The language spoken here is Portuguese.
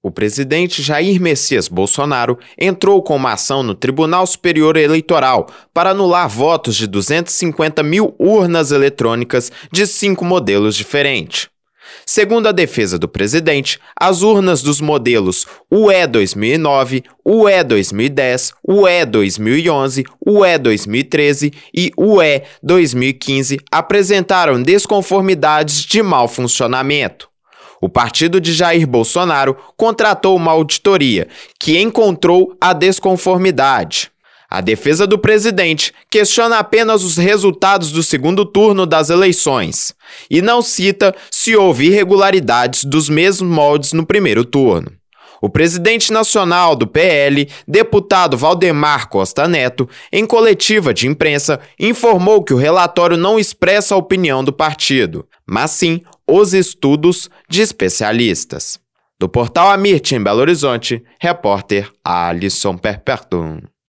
O presidente Jair Messias Bolsonaro entrou com uma ação no Tribunal Superior Eleitoral para anular votos de 250 mil urnas eletrônicas de 5 modelos diferentes. Segundo a defesa do presidente, as urnas dos modelos UE 2009, UE 2010, UE 2011, UE 2013 e UE 2015 apresentaram desconformidades de mau funcionamento. O partido de Jair Bolsonaro contratou uma auditoria que encontrou a desconformidade. A defesa do presidente questiona apenas os resultados do segundo turno das eleições e não cita se houve irregularidades dos mesmos moldes no primeiro turno. O presidente nacional do PL, deputado Valdemar Costa Neto, em coletiva de imprensa, informou que o relatório não expressa a opinião do partido, mas sim os estudos de especialistas. Do portal Amirte, em Belo Horizonte, repórter Alisson Perpertum.